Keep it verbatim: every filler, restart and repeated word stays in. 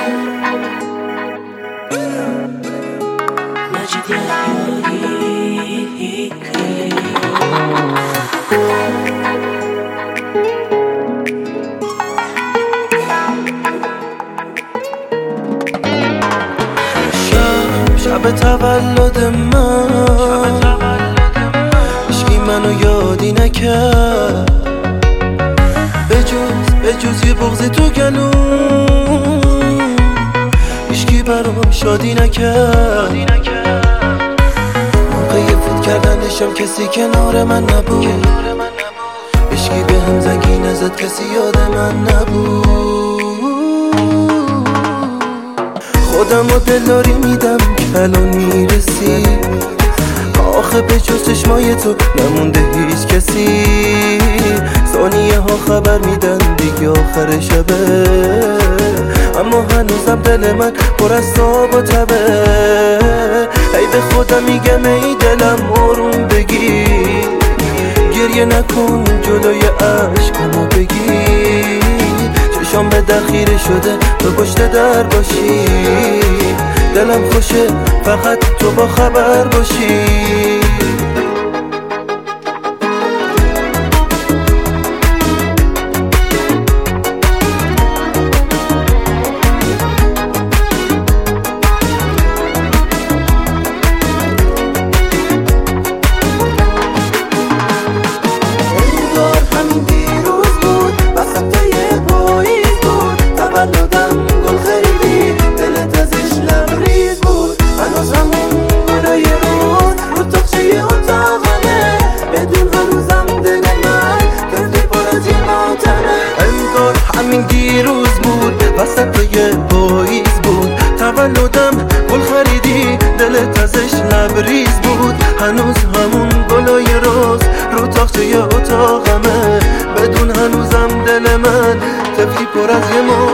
شب تولد من هیچکی منو یادی نکرد بجز بجز یه بغض تو گلوم هیچکی برام شادی نکرد. موقع فوت کردنشم کسی کنار من نبود، هیچکی به هم زنگی نزد، کسی یاد من نبود. خودم و دلداری میدم کلون میرسی، آخه به جز چشمای تو نمونده هیچ کسی. ثانیه ها خبر میدن دیگه آخر شبه، اما هنوزم دل من پر از تاب و تبه. ای به خودم میگم ای دلم آروم بگیر، گریه نکن جلوی عشقمو بگیر. چشام به در خیره شده تو پشت در باشی، دلم خوشه فقط تو با خبر باشی. همین دیروز بود وسط یه پاییز بود، تولدم گل خریدی دلت ازش لبریز بود. هنوز همون گلای روز رو تاقچه اتاقمه، بدون هنوزم دل من طفلی پر از یه